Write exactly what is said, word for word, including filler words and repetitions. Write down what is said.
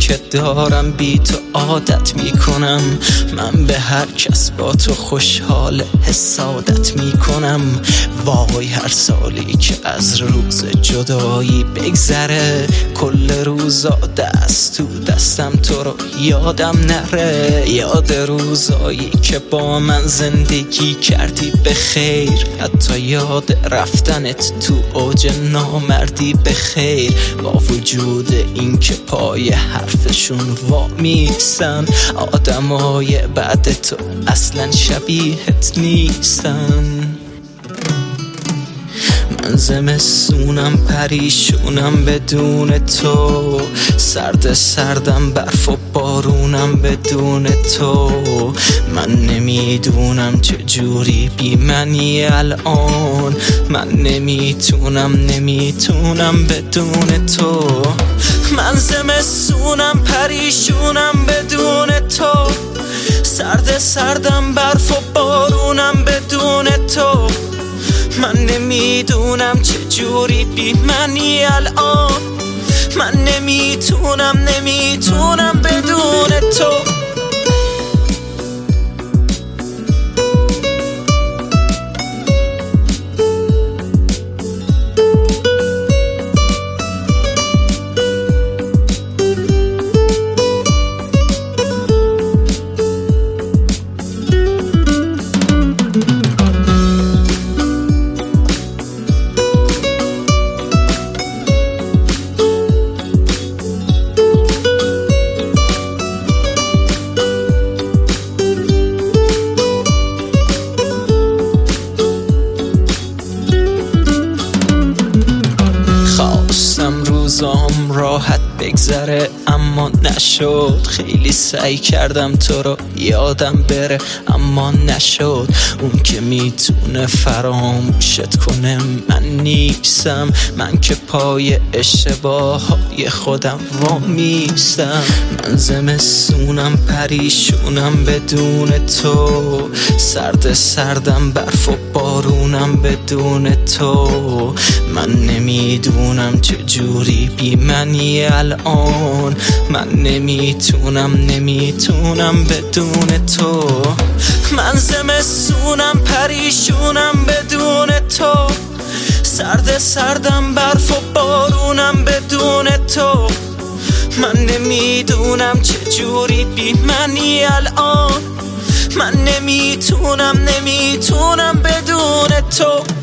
که دارم بی تو عادت میکنم. من به هر کس با تو خوشحال حسادت میکنم. وای هر سالی که از روز جدایی بگذره، کل روزا دست تو دستم تو رو یادم نره. یاد روزایی که با من زندگی کردی به خیر، حتی یاد رفتنت تو اوج نامردی به خیر. با وجود این که پای حرفشون وامیستن، آدمای بعد تو اصلا شبیهت نیستن. من زمستونم پریشونم بدون تو، سرد سردم برف و بارونم بدون تو. من نمیدونم چجوری بی منی الان، من نمیتونم نمیتونم بدون تو. من زمستونم پریشونم بدون تو، سرد سردم برف و بارونم بدون تو. من نمیدونم چجوری بی منی الان، من نمیتونم نمیتونم بدون تو. روزام راحت بگذره اما نشد. خیلی سعی کردم تو رو یادم بره اما نشد. اون که میتونه فراموشت کنه من نیستم، من که پای اشتباههای خودم وامیستم. من زمستونم پریشونم بدون تو، سرد سردم برف و بارونم بدون تو. من نمیدونم چجوری بی منی الان، من نمیتونم نمیتونم بدون تو. من زمستونم پریشونم بدون تو، سرد سردم برف و بارونم بدون تو. من نمیدونم چجوری بی منی الان، من نمیتونم نمیتونم بدون تو.